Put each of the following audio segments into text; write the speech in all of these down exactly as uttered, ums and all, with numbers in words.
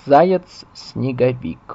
Заяц-снеговик.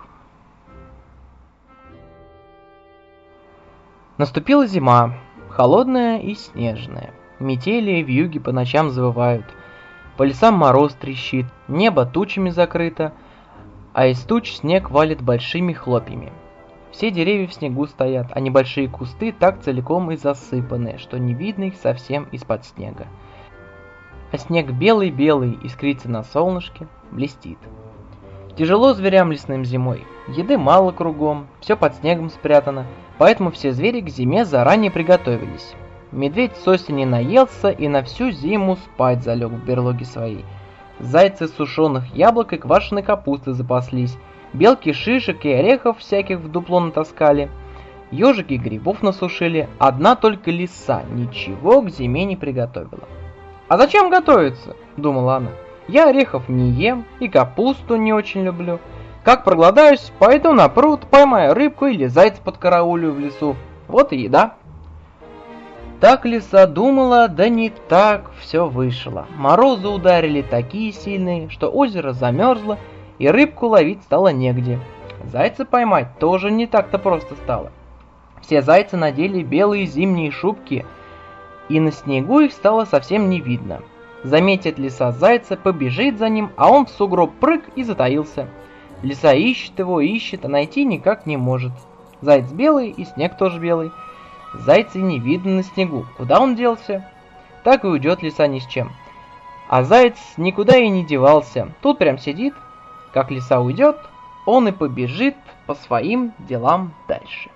Наступила зима, холодная и снежная. Метели и вьюги по ночам завывают. По лесам мороз трещит, небо тучами закрыто, а из туч снег валит большими хлопьями. Все деревья в снегу стоят, а небольшие кусты так целиком и засыпаны, что не видно их совсем из-под снега. А снег белый-белый, искрится на солнышке, блестит. Тяжело зверям лесным зимой, еды мало кругом, все под снегом спрятано, поэтому все звери к зиме заранее приготовились. Медведь с осени наелся и на всю зиму спать залег в берлоге своей. Зайцы сушеных яблок и квашеной капусты запаслись, белки шишек и орехов всяких в дупло натаскали, ежики грибов насушили, одна только лиса ничего к зиме не приготовила. «А зачем готовиться?» – думала она. «Я орехов не ем и капусту не очень люблю. Как проголодаюсь, пойду на пруд, поймаю рыбку или зайца подкараулю в лесу. Вот и еда». Так лиса думала, да не так все вышло. Морозы ударили такие сильные, что озеро замерзло, и рыбку ловить стало негде. Зайца поймать тоже не так-то просто стало. Все зайцы надели белые зимние шубки, и на снегу их стало совсем не видно. Заметит лиса зайца, побежит за ним, а он в сугроб прыг и затаился. Лиса ищет его, ищет, а найти никак не может. Заяц белый, и снег тоже белый. Зайца не видно на снегу. Куда он делся? Так и уйдет лиса ни с чем. А заяц никуда и не девался. Тут прям сидит. Как лиса уйдет, он и побежит по своим делам дальше.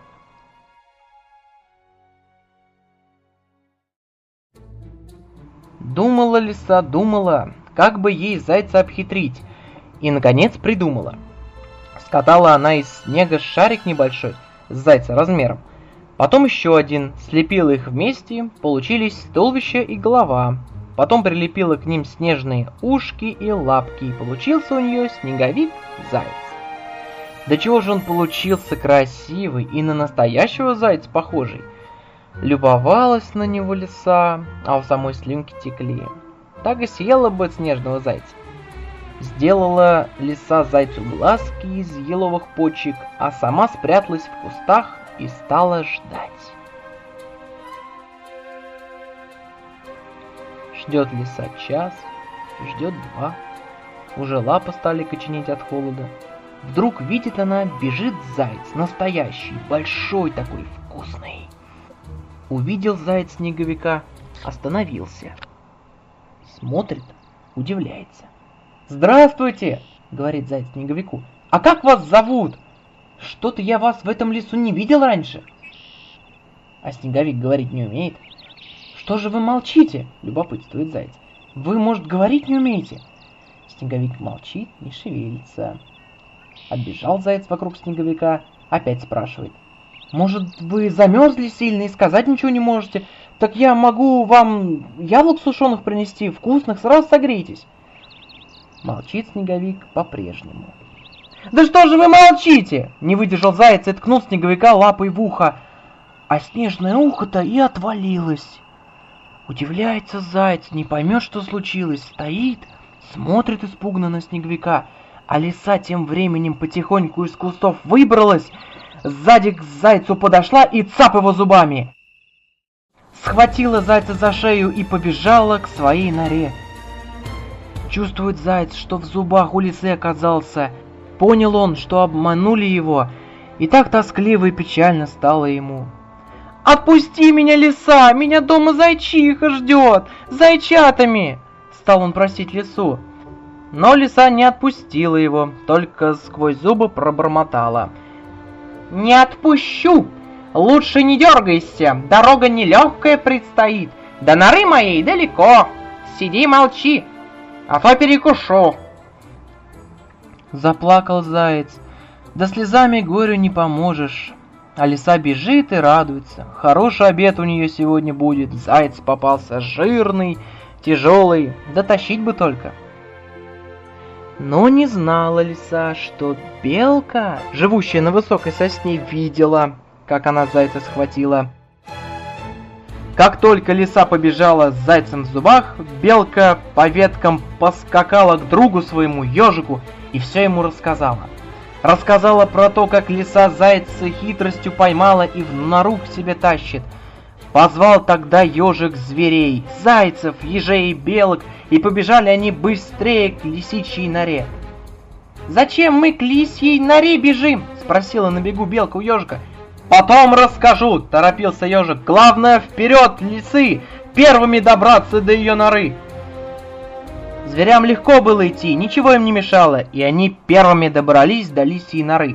Думала лиса, думала, как бы ей зайца обхитрить, и, наконец, придумала. Скатала она из снега шарик небольшой, с зайца размером, потом еще один, слепила их вместе, получились туловище и голова, потом прилепила к ним снежные ушки и лапки, и получился у нее снеговик-заяц. Да чего же он получился красивый и на настоящего зайца похожий. Любовалась на него лиса, а у самой слюнки текли. Так и съела бы снежного зайца. Сделала лиса зайцу глазки из еловых почек, а сама спряталась в кустах и стала ждать. Ждет лиса час, ждет два. Уже лапы стали коченеть от холода. Вдруг видит она, бежит заяц, настоящий, большой такой, вкусный. Увидел заяц снеговика, остановился. Смотрит, удивляется. «Здравствуйте!» — говорит заяц снеговику. «А как вас зовут? Что-то я вас в этом лесу не видел раньше». А снеговик говорить не умеет. «Что же вы молчите?» — любопытствует заяц. «Вы, может, говорить не умеете?» Снеговик молчит, не шевелится. Оббежал заяц вокруг снеговика, опять спрашивает. «Может, вы замерзли сильно и сказать ничего не можете? Так я могу вам яблок сушеных принести, вкусных, сразу согрейтесь». Молчит снеговик по-прежнему. «Да что же вы молчите?» Не выдержал заяц и ткнул снеговика лапой в ухо. А снежное ухо-то и отвалилось. Удивляется заяц, не поймет, что случилось. Стоит, смотрит испуганно на снеговика. А лиса тем временем потихоньку из кустов выбралась, сзади к зайцу подошла и цап его зубами. Схватила зайца за шею и побежала к своей норе. Чувствует заяц, что в зубах у лисы оказался. Понял он, что обманули его, и так тоскливо и печально стало ему. «Отпусти меня, лиса! Меня дома зайчиха ждет! Зайчатами!» Стал он просить лису. Но лиса не отпустила его, только сквозь зубы пробормотала. «Не отпущу! Лучше не дергайся, дорога нелегкая предстоит, до норы моей далеко, сиди молчи, а то перекушу». Заплакал заяц, да слезами горю не поможешь. А лиса бежит и радуется, хороший обед у нее сегодня будет, заяц попался жирный, тяжелый, да тащить бы только. Но не знала лиса, что белка, живущая на высокой сосне, видела, как она зайца схватила. Как только лиса побежала с зайцем в зубах, белка по веткам поскакала к другу своему ежику и все ему рассказала. Рассказала про то, как лиса зайца хитростью поймала и в нору к себе тащит. Позвал тогда ежик зверей, зайцев, ежей и белок, и побежали они быстрее к лисичьей норе. «Зачем мы к лисьей норе бежим?» — спросила на бегу белка у ежика. «Потом расскажу», — торопился ежик. «Главное, вперед, лисы, первыми добраться до ее норы». Зверям легко было идти, ничего им не мешало, и они первыми добрались до лисьей норы.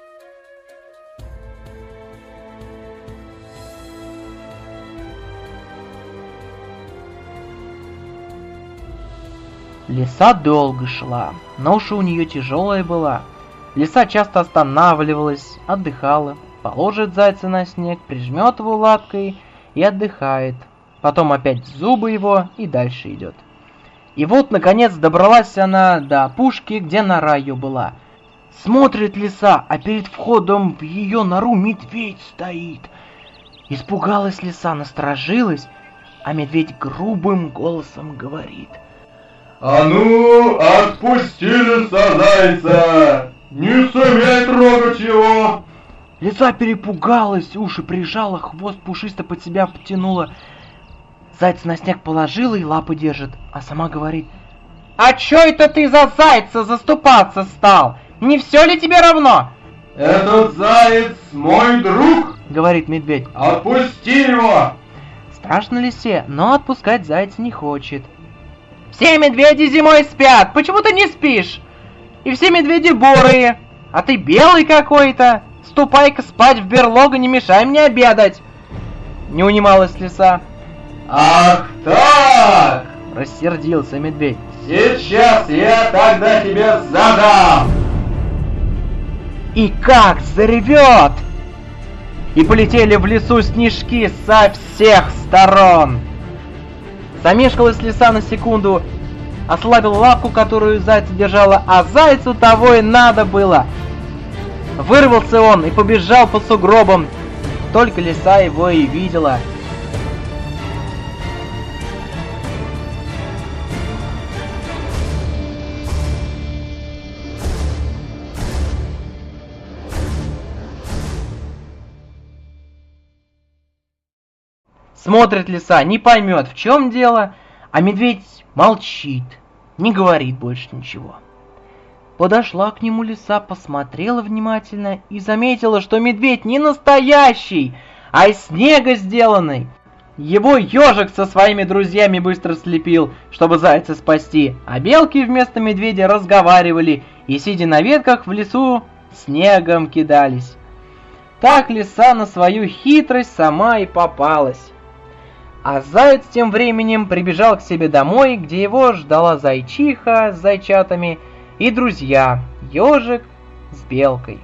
Лиса долго шла, ноша у нее тяжелая была. Лиса часто останавливалась, отдыхала, положит зайца на снег, прижмет его лапкой и отдыхает. Потом опять зубы его и дальше идет. И вот, наконец, добралась она до опушки, где нора ее была. Смотрит лиса, а перед входом в ее нору медведь стоит. Испугалась лиса, насторожилась, а медведь грубым голосом говорит: «А ну, отпусти лиса зайца! Не смей трогать его!» Лиса перепугалась, уши прижала, хвост пушисто под себя потянула. Зайца на снег положила и лапы держит, а сама говорит: «А чё это ты за зайца заступаться стал? Не все ли тебе равно?» «Этот заяц мой друг!» — говорит медведь. «Отпусти его!» Страшно лисе, но отпускать зайца не хочет. «Все медведи зимой спят, почему ты не спишь? И все медведи бурые, а ты белый какой-то. Ступай-ка спать в берлогу, не мешай мне обедать!» Не унималась лиса. «Ах так!» — рассердился медведь. «Сейчас я тогда тебе задам!» И как заревет! И полетели в лесу снежки со всех сторон. Замешкалась лиса на секунду, ослабила лапку, которую зайца держала, а зайцу того и надо было. Вырвался он и побежал по сугробам, только лиса его и видела. Смотрит лиса, не поймет, в чем дело, а медведь молчит, не говорит больше ничего. Подошла к нему лиса, посмотрела внимательно и заметила, что медведь не настоящий, а из снега сделанный. Его ежик со своими друзьями быстро слепил, чтобы зайца спасти, а белки вместо медведя разговаривали и, сидя на ветках в лесу, снегом кидались. Так лиса на свою хитрость сама и попалась. А заяц тем временем прибежал к себе домой, где его ждала зайчиха с зайчатами и друзья, ежик с белкой.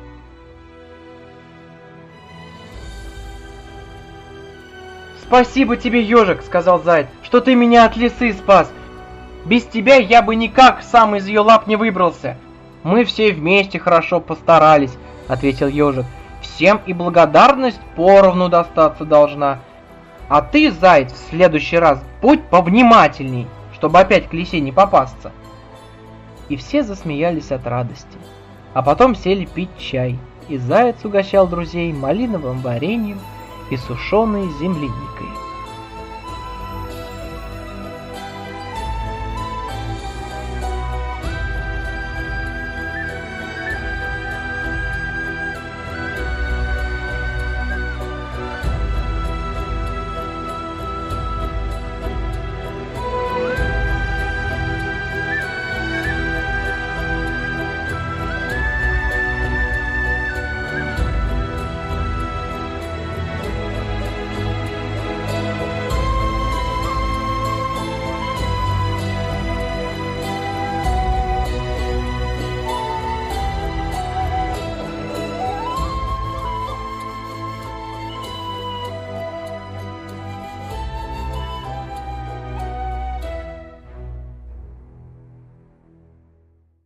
«Спасибо тебе, ежик, — сказал заяц, — что ты меня от лисы спас. Без тебя я бы никак сам из ее лап не выбрался. Мы все вместе хорошо постарались, — ответил ежик. Всем и благодарность поровну достаться должна. А ты, заяц, в следующий раз будь повнимательней, чтобы опять к лисе не попасться». И все засмеялись от радости. А потом сели пить чай, и заяц угощал друзей малиновым вареньем и сушеной земляникой.